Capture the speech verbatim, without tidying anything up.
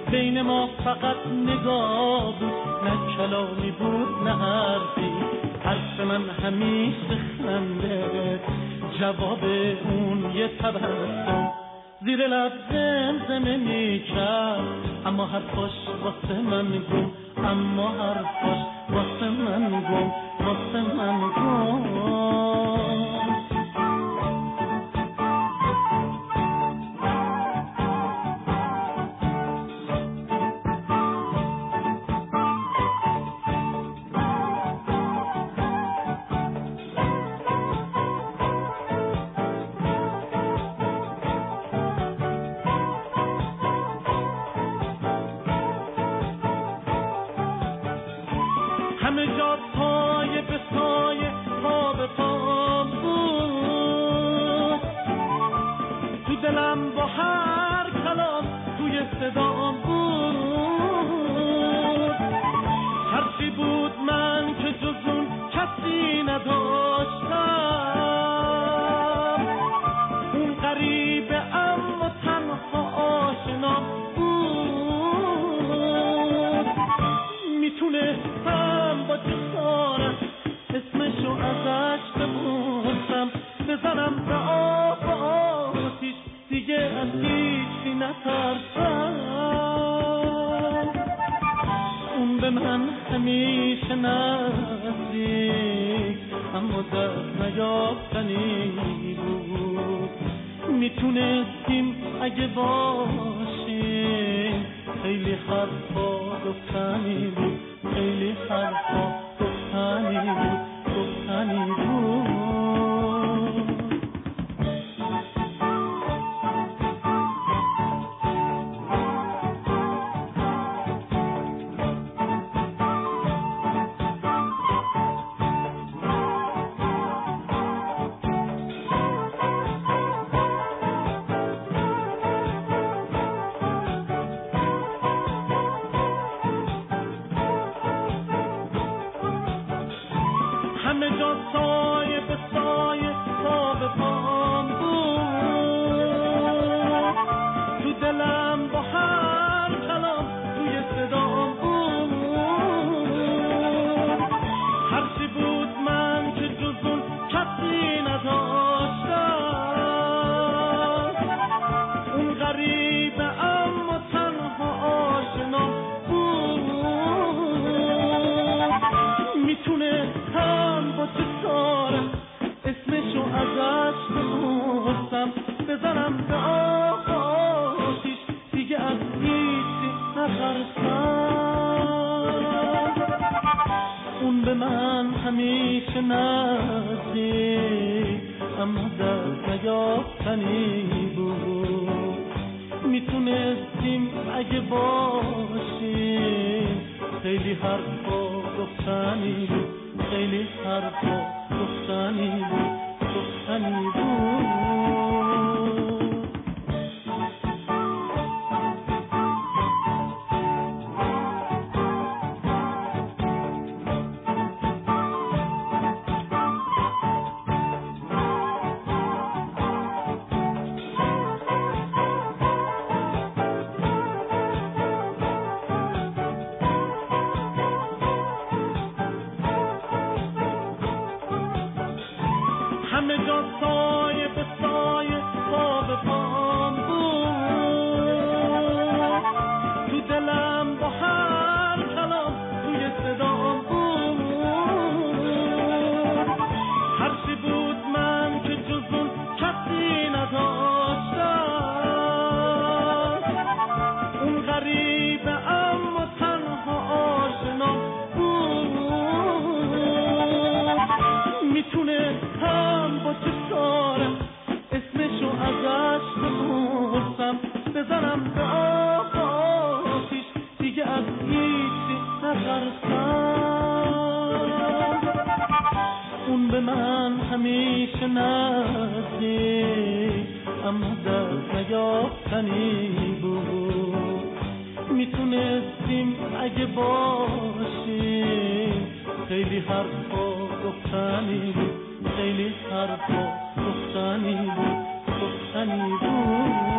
بین ما فقط نگاه بود، نه کلامی بود نه حرفی. حرف من همیشه خنده، جواب اون یه تبسم. زیر لب زمزمه میکرد، اما حرفاش واسه من گم، اما حرفاش واسه من گم، واسه من گم. همه جا پای به پای، پا به پا بود. تو دلم با هر کلام توی صدام بود. هرچی بود من که جز اون کسی نداشتم. اون غریبه اما تنها آشنام بود. میتونه با جسارت اسمشو ازش بپرسم، بزنم به آب و آتیش، دیگه از هیچی نترسم. اون به من همیشه نزدیک، اما دست نیافتنی بود. میتونستیم اگه باشیم، خیلی حرفا گفتنی بود، خیلی حرفا گفتنی بود، گفتنی بود. همه جا سایه به سایه، پا به پام بود. تو دلم با هر کلام توی صدام بود. هرچی بود من که جز اون کسی نداشتم. اون غریبه اما تنها آشنا بود. میتونه هم با جسارت اسمشو ازش بپرسم، بزنم به آب و آتیش، دیگه از هیچی نترسم. اون به من همیشه نزدیک، اما دست نیافتنی بود. میتونستیم اگه باشیم، خیلی حرفا گفتنی بود، خیلی حرفا گفتنی بود، گفتنی بود. همه جا سایه به سایه، پا به پام بود. تو دلم با هر کلام توی صدام بود. هرچی بود من که جز اون کسی نداشتم. اون غریبه اما تنها آشنا بود. میتونه هم با جسارت اسمشو ازش بپرسم، بزنم به آب و آتیش، دیگه از هیچی نترسم. اون به من همیشه نزدیک، اما دست نیافتنی بود. میتونستیم اگه باشیم، خیلی حرفا گفتنی بود، خیلی حرفا گفتنی بود، گفتنی بود.